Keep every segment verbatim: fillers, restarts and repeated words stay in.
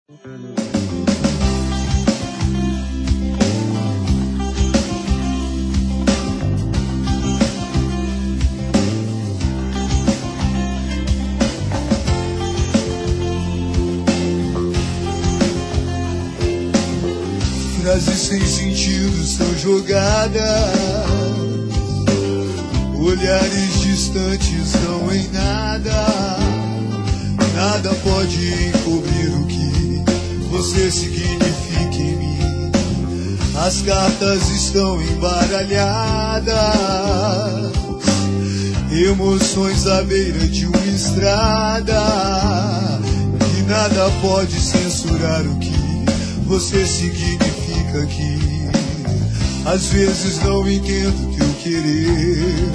Frases sem sentido são jogadas, olhares distantes não em nada. Nada pode encobrir o que você significa em mim. As cartas estão embaralhadas, emoções à beira de uma estrada, e nada pode censurar o que você significa aqui. Às vezes não entendo teu querer,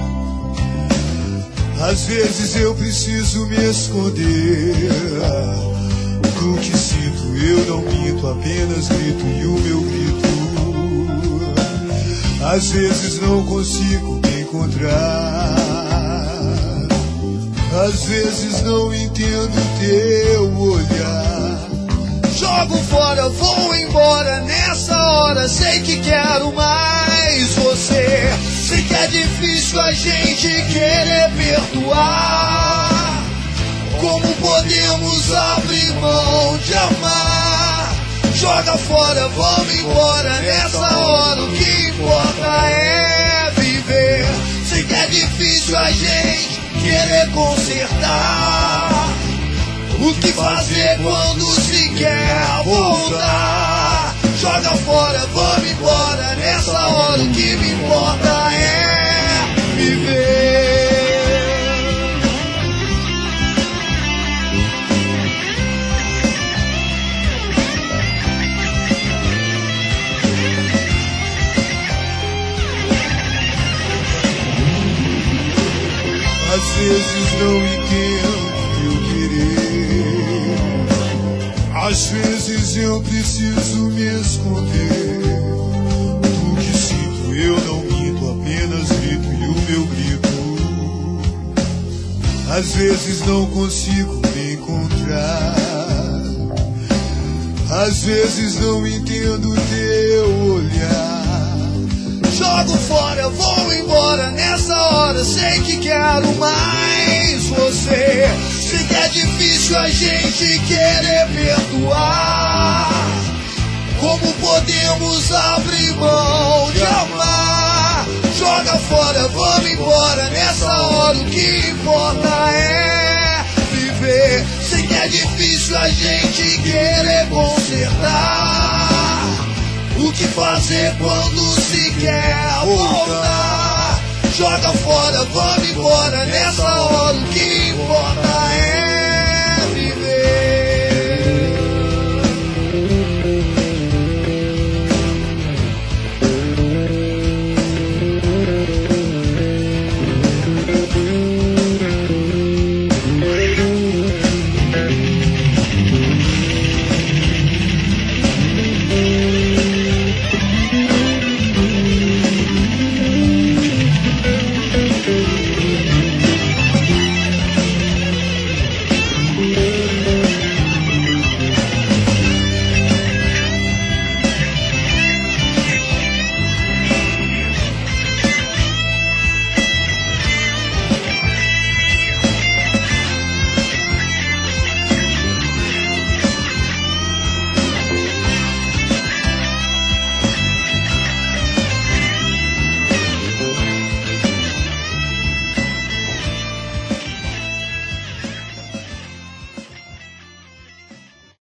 às vezes eu preciso me esconder. Do que sinto eu não minto, apenas grito e o meu grito. Às vezes não consigo me encontrar, às vezes não entendo teu olhar. Jogo fora, vou embora nessa hora, sei que quero mais você. Sei que é difícil a gente querer perdoar. Como podemos abrir mão de amar? Joga fora, vamos embora nessa hora, o que importa é viver. Sei que é difícil a gente querer consertar. O que fazer quando se quer voltar? Joga fora, vamos embora nessa hora, o que me importa é viver. Às vezes não entendo teu querer, às vezes eu preciso me esconder. Do que sinto eu não minto, apenas grito e o meu grito. Às vezes não consigo me encontrar, às vezes não entendo teu olhar. Jogo fora, vou embora nessa hora, sei que quero mais você. Sei que é difícil a gente querer perdoar. Como podemos abrir mão de amar? Joga fora, vamos embora nessa hora, o que importa é viver. Sei que é difícil a gente querer consertar. O que fazer quando se quer voltar? Joga fora, vamos embora nessa hora, o que importa é